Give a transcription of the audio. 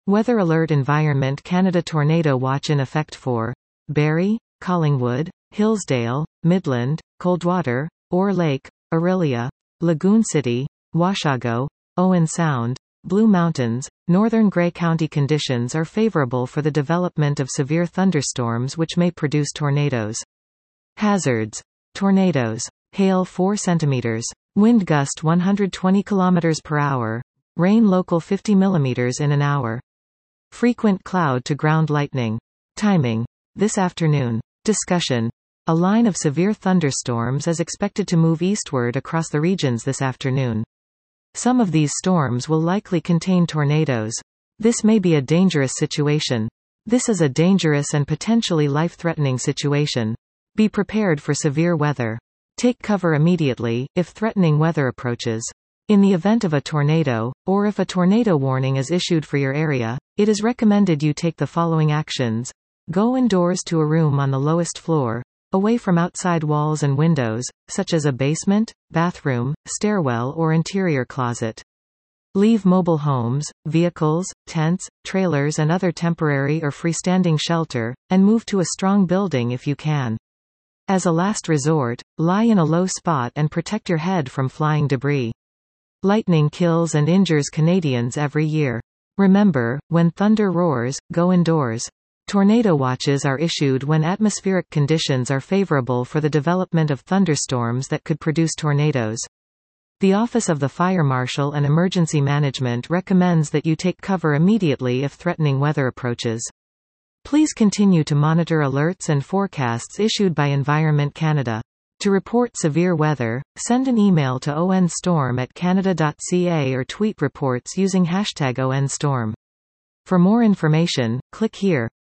Weather Alert Environment Canada Tornado Watch in effect for Barrie, Collingwood, Hillsdale, Midland, Coldwater, Orr Lake, Orillia, Lagoon City, Washago, Owen Sound, Blue Mountains, Northern Grey County. Conditions are favorable for the development of severe thunderstorms which may produce tornadoes. Hazards. Tornadoes. Hail 4 cm. Wind gust 120 km per hour. Rain local 50 mm in an hour. Frequent cloud-to-ground lightning. Timing. This afternoon. Discussion. A line of severe thunderstorms is expected to move eastward across the regions this afternoon. Some of these storms will likely contain tornadoes. This may be a dangerous situation. This is a dangerous and potentially life-threatening situation. Be prepared for severe weather. Take cover immediately, if threatening weather approaches. In the event of a tornado, or if a tornado warning is issued for your area, it is recommended you take the following actions. Go indoors to a room on the lowest floor, away from outside walls and windows, such as a basement, bathroom, stairwell or interior closet. Leave mobile homes, vehicles, tents, trailers and other temporary or freestanding shelter, and move to a strong building if you can. As a last resort, lie in a low spot and protect your head from flying debris. Lightning kills and injures Canadians every year. Remember, when thunder roars, go indoors. Tornado watches are issued when atmospheric conditions are favorable for the development of thunderstorms that could produce tornadoes. The Office of the Fire Marshal and Emergency Management recommends that you take cover immediately if threatening weather approaches. Please continue to monitor alerts and forecasts issued by Environment Canada. To report severe weather, send an email to onstorm@canada.ca or tweet reports using #ONStorm. For more information, click here.